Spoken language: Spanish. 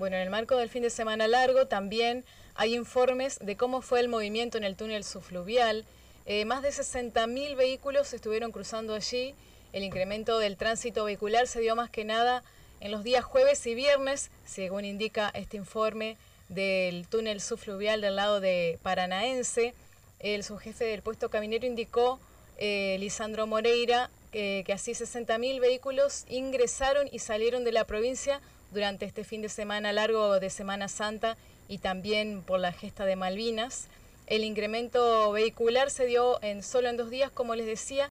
Bueno, en el marco del fin de semana largo también hay informes de cómo fue el movimiento en el túnel subfluvial. Más de 60.000 vehículos estuvieron cruzando allí. El incremento del tránsito vehicular se dio más que nada en los días jueves y viernes, según indica este informe del túnel subfluvial del lado de Paranaense. El subjefe del puesto caminero indicó, Lisandro Moreira, que así 60.000 vehículos ingresaron y salieron de la provincia durante este fin de semana largo de Semana Santa y también por la gesta de Malvinas. El incremento vehicular se dio solo en 2 días, como les decía,